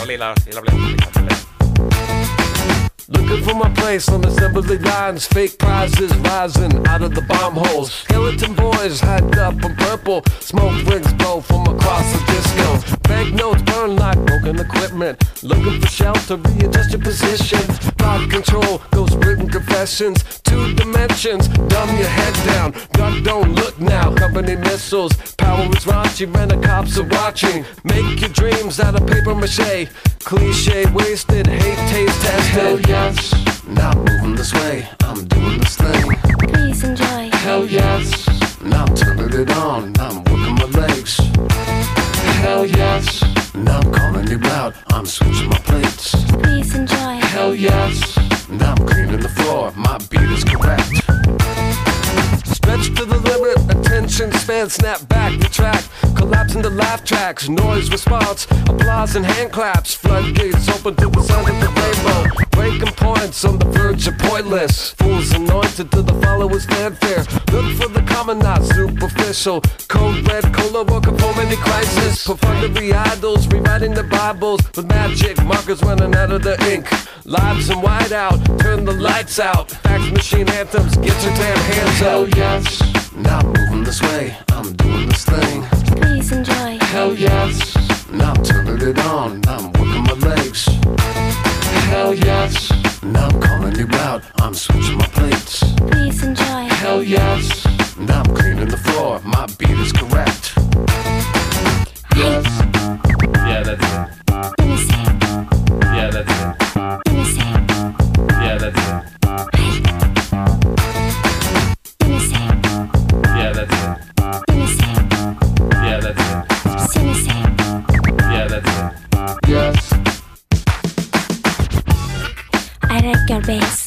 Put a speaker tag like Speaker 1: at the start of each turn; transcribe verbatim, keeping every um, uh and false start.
Speaker 1: och lilla, lilla blev
Speaker 2: Looking for my place on assembly lines. Fake prizes rising out of the bomb holes. Skeleton boys hyped up in purple. Smoke rings blow from across the disco. Banknotes burn like broken equipment. Looking for shelter, readjust your position. God control, ghost written confessions. Two dimensions, dumb your head down. Duck don't look now, company missiles. Power is raunchy, when the cops are watching. Make your dreams out of paper mache. Cliche wasted, hate taste tested. Hell yes, not moving this way, I'm doing this thing.
Speaker 3: Please enjoy.
Speaker 2: Hell yes, now I'm turning it on, now I'm working my legs. Hell yes, now I'm calling you out, I'm switching my plates.
Speaker 3: Please enjoy.
Speaker 2: Hell yes, now I'm cleaning the floor, my beat is correct. Stretch to the limit, attention span, snap back, retract, collapse into laugh tracks, noise response, applause and hand claps, floodgates open to the sound of the rainbow, breaking points on the verge of pointless, fools anointed to the followers' fanfare, look for the common, not superficial, code red, cola, welcome for many crisis, perfunctory idols, rewriting the Bibles, with magic markers running out of the ink, lives in whiteout, turn the lights out, fax machine anthems, get your damn hands out. Hell yes, not moving this way, I'm doing this thing.
Speaker 3: Please enjoy.
Speaker 2: Hell yes, now I'm turning it on, now I'm working my legs. Hell yes, now I'm calling you out, I'm switching my plates.
Speaker 3: Please enjoy.
Speaker 2: Hell yes, now I'm cleaning the floor, my beat is correct. Yes.
Speaker 1: Yeah, that's it.
Speaker 3: Let me see.
Speaker 1: Yeah, that's it.
Speaker 3: Let me see.
Speaker 1: Yeah, that's it.
Speaker 3: Let me see.
Speaker 1: Yeah, that's it.
Speaker 3: Let me see.
Speaker 1: Yeah, that's it.
Speaker 3: Let me see.
Speaker 1: Yeah, that's it.
Speaker 2: Yes.
Speaker 3: I like your bass.